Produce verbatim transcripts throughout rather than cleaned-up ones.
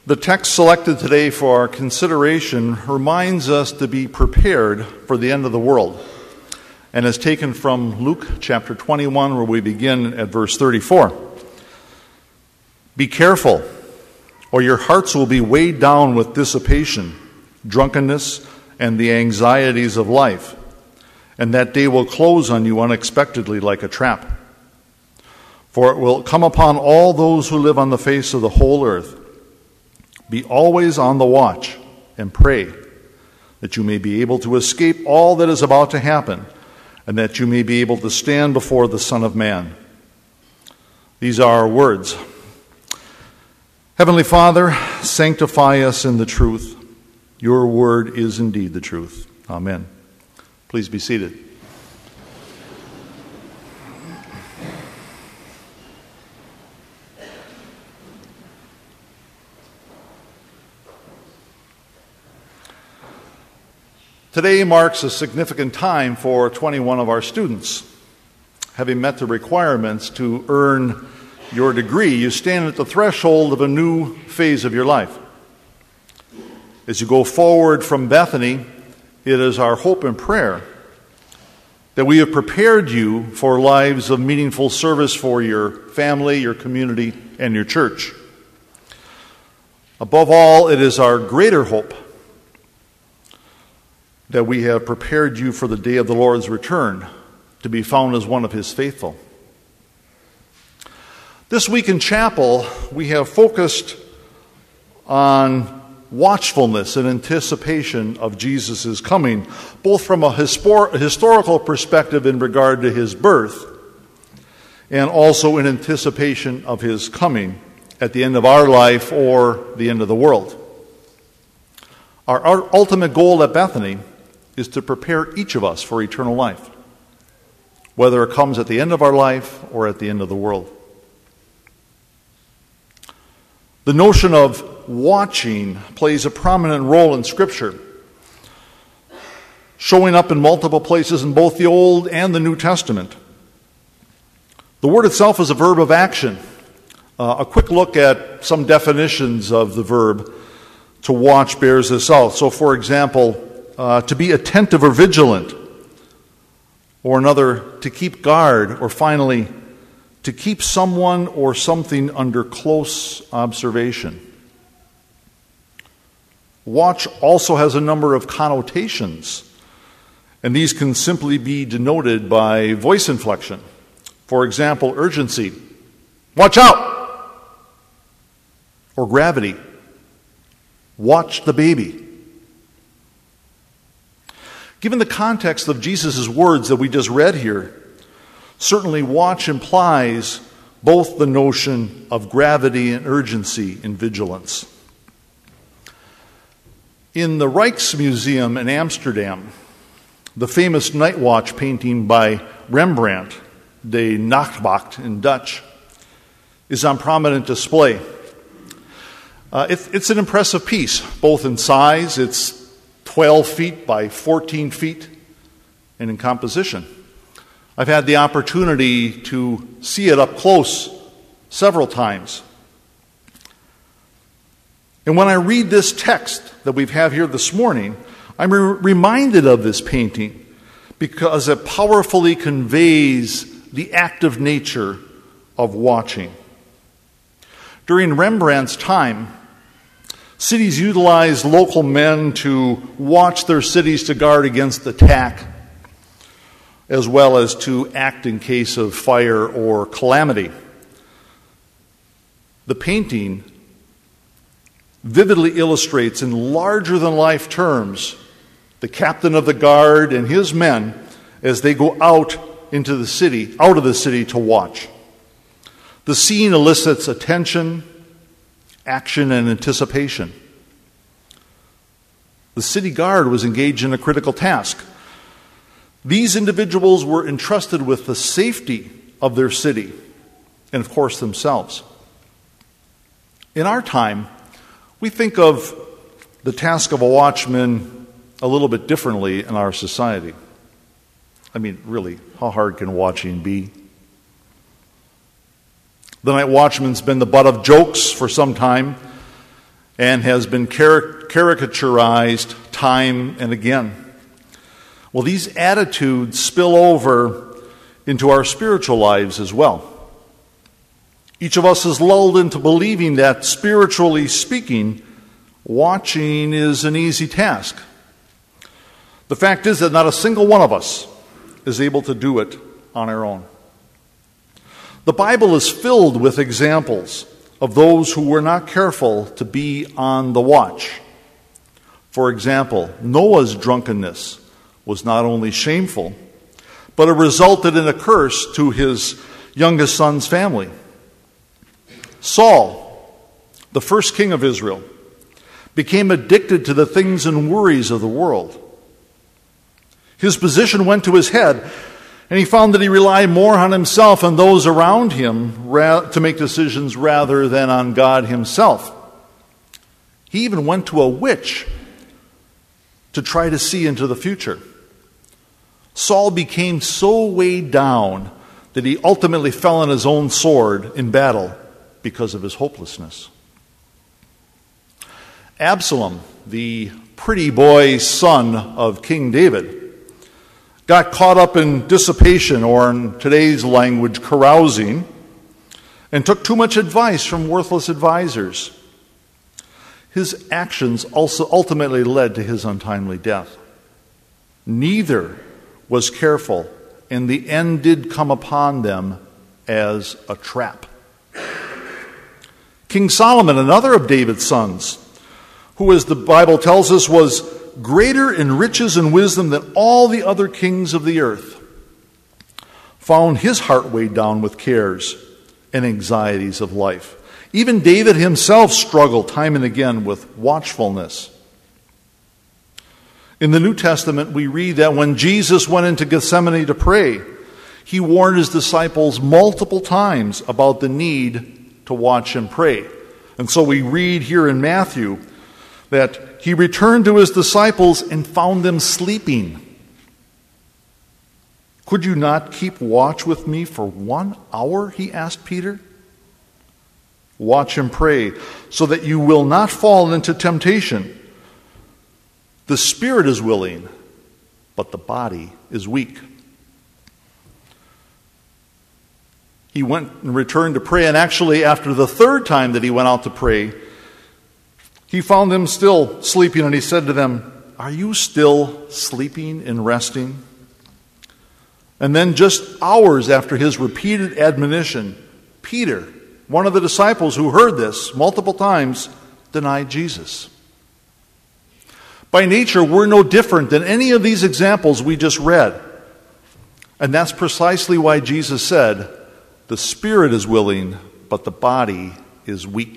The text selected today for our consideration reminds us to be prepared for the end of the world, and is taken from Luke chapter twenty-one, where we begin at verse thirty-four. Be careful, or your hearts will be weighed down with dissipation, drunkenness, and the anxieties of life, and that day will close on you unexpectedly like a trap. For it will come upon all those who live on the face of the whole earth. Be always on the watch and pray that you may be able to escape all that is about to happen, and that you may be able to stand before the Son of Man. These are our words. Heavenly Father, sanctify us in the truth. Your word is indeed the truth. Amen. Please be seated. Today marks a significant time for twenty-one of our students. Having met the requirements to earn your degree, you stand at the threshold of a new phase of your life. As you go forward from Bethany, it is our hope and prayer that we have prepared you for lives of meaningful service for your family, your community, and your church. Above all, it is our greater hope that we have prepared you for the day of the Lord's return, to be found as one of his faithful. This week in chapel, we have focused on watchfulness and anticipation of Jesus' coming, both from a histor- historical perspective in regard to his birth, and also in anticipation of his coming at the end of our life or the end of the world. Our, our ultimate goal at Bethany is to prepare each of us for eternal life, whether it comes at the end of our life or at the end of the world. The notion of watching plays a prominent role in Scripture, showing up in multiple places in both the Old and the New Testament. The word itself is a verb of action. Uh, a quick look at some definitions of the verb to watch bears this out. So, for example, uh, to be attentive or vigilant, or another, to keep guard, or finally, to keep someone or something under close observation. Watch also has a number of connotations, and these can simply be denoted by voice inflection. For example, urgency, watch out! Or gravity, watch the baby. Given the context of Jesus' words that we just read here, certainly watch implies both the notion of gravity and urgency in vigilance. In the Rijksmuseum in Amsterdam, the famous Night Watch painting by Rembrandt, De Nachtwacht in Dutch, is on prominent display. Uh, it, it's an impressive piece, both in size, it's twelve feet by fourteen feet, and in composition. I've had the opportunity to see it up close several times. And when I read this text that we have here this morning, I'm re- reminded of this painting because it powerfully conveys the active nature of watching. During Rembrandt's time, cities utilized local men to watch their cities to guard against attack, as well as to act in case of fire or calamity. The painting vividly illustrates in larger-than-life terms the captain of the guard and his men as they go out into the city, out of the city to watch. The scene elicits attention, action, and anticipation. The city guard was engaged in a critical task. These individuals were entrusted with the safety of their city and, of course, themselves. In our time, we think of the task of a watchman a little bit differently in our society. I mean, really, how hard can watching be? The night watchman's been the butt of jokes for some time, and has been caric- caricaturized time and again. Well, these attitudes spill over into our spiritual lives as well. Each of us is lulled into believing that, spiritually speaking, watching is an easy task. The fact is that not a single one of us is able to do it on our own. The Bible is filled with examples of those who were not careful to be on the watch. For example, Noah's drunkenness was not only shameful, but it resulted in a curse to his youngest son's family. Saul, the first king of Israel, became addicted to the things and worries of the world. His position went to his head, and he found that he relied more on himself and those around him to make decisions rather than on God himself. He even went to a witch to try to see into the future. Saul became so weighed down that he ultimately fell on his own sword in battle because of his hopelessness. Absalom, the pretty boy son of King David, got caught up in dissipation, or in today's language, carousing, and took too much advice from worthless advisors. His actions also ultimately led to his untimely death. Neither was careful, and the end did come upon them as a trap. King Solomon, another of David's sons, who, as the Bible tells us, was greater in riches and wisdom than all the other kings of the earth, found his heart weighed down with cares and anxieties of life. Even David himself struggled time and again with watchfulness. In the New Testament, we read that when Jesus went into Gethsemane to pray, he warned his disciples multiple times about the need to watch and pray. And so we read here in Matthew that he returned to his disciples and found them sleeping. "Could you not keep watch with me for one hour?" he asked Peter. "Watch and pray so that you will not fall into temptation. The spirit is willing, but the body is weak." He went and returned to pray, and actually after the third time that he went out to pray, he found them still sleeping, and he said to them, "Are you still sleeping and resting?" And then just hours after his repeated admonition, Peter, one of the disciples who heard this multiple times, denied Jesus. By nature, we're no different than any of these examples we just read. And that's precisely why Jesus said, "The spirit is willing, but the body is weak."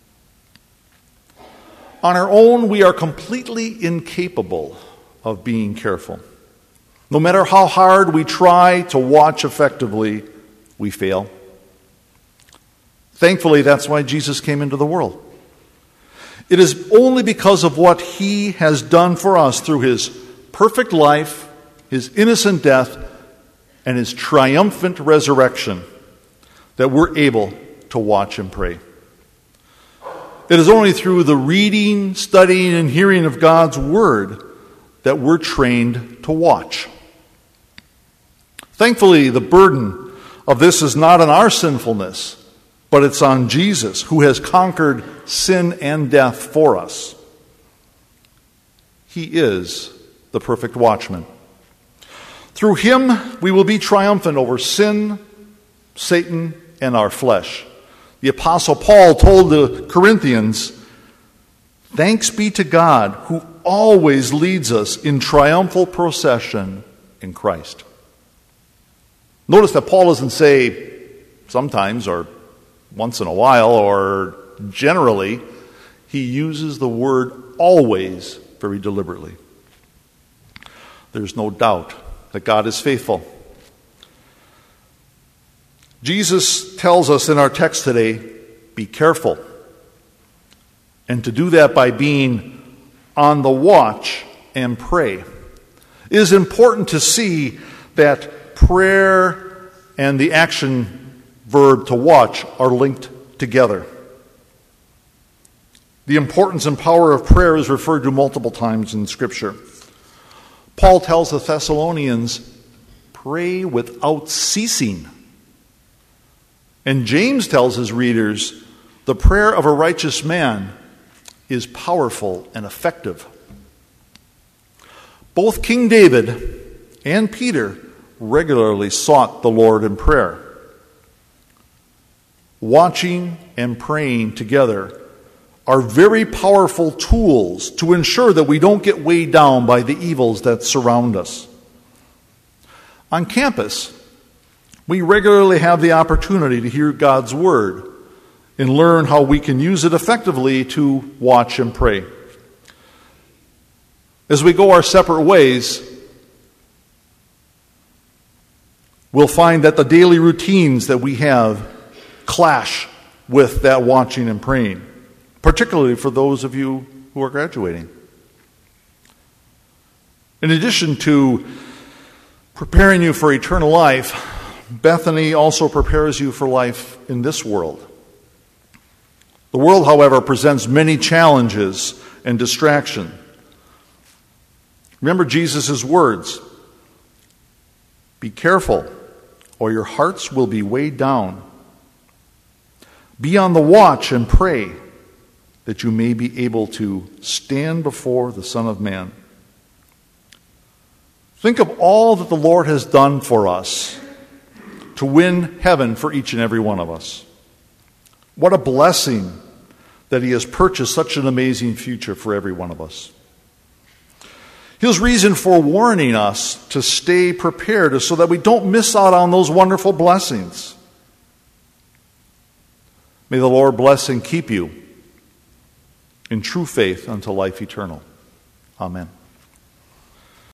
On our own, we are completely incapable of being careful. No matter how hard we try to watch effectively, we fail. Thankfully, that's why Jesus came into the world. It is only because of what he has done for us through his perfect life, his innocent death, and his triumphant resurrection that we're able to watch and pray. It is only through the reading, studying, and hearing of God's Word that we're trained to watch. Thankfully, the burden of this is not on our sinfulness, but it's on Jesus, who has conquered sin and death for us. He is the perfect watchman. Through him, we will be triumphant over sin, Satan, and our flesh. The Apostle Paul told the Corinthians, "Thanks be to God who always leads us in triumphal procession in Christ." Notice that Paul doesn't say sometimes or once in a while or generally. He uses the word always very deliberately. There's no doubt that God is faithful. Jesus tells us in our text today, be careful. And to do that by being on the watch and pray. It is important to see that prayer and the action verb to watch are linked together. The importance and power of prayer is referred to multiple times in Scripture. Paul tells the Thessalonians, pray without ceasing. And James tells his readers, the prayer of a righteous man is powerful and effective. Both King David and Peter regularly sought the Lord in prayer. Watching and praying together are very powerful tools to ensure that we don't get weighed down by the evils that surround us. On campus, we regularly have the opportunity to hear God's Word and learn how we can use it effectively to watch and pray. As we go our separate ways, we'll find that the daily routines that we have clash with that watching and praying, particularly for those of you who are graduating. In addition to preparing you for eternal life, Bethany also prepares you for life in this world. The world, however, presents many challenges and distraction. Remember Jesus' words, be careful, or your hearts will be weighed down. Be on the watch and pray that you may be able to stand before the Son of Man. Think of all that the Lord has done for us to win heaven for each and every one of us. What a blessing that He has purchased such an amazing future for every one of us. His reason for warning us to stay prepared is so that we don't miss out on those wonderful blessings. May the Lord bless and keep you in true faith unto life eternal. Amen.